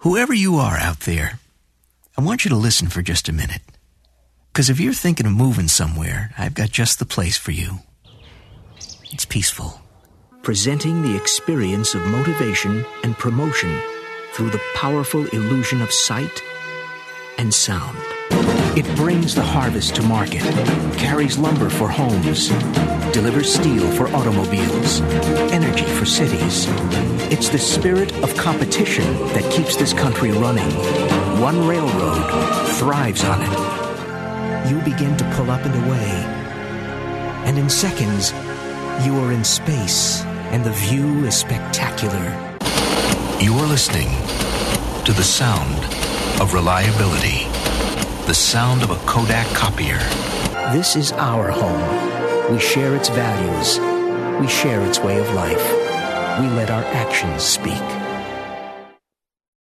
Whoever you are out there, I want you to listen for just a minute. Because if you're thinking of moving somewhere, I've got just the place for you. It's peaceful. Presenting the experience of motivation and promotion through the powerful illusion of sight and sound. It brings the harvest to market, carries lumber for homes, delivers steel for automobiles, energy for cities. It's the spirit of competition that keeps this country running. One railroad thrives on it. You begin to pull up and away, and in seconds, you are in space, and the view is spectacular. You're listening to the sound of reliability. The sound of a Kodak copier. This is our home. We share its values. We share its way of life. We let our actions speak.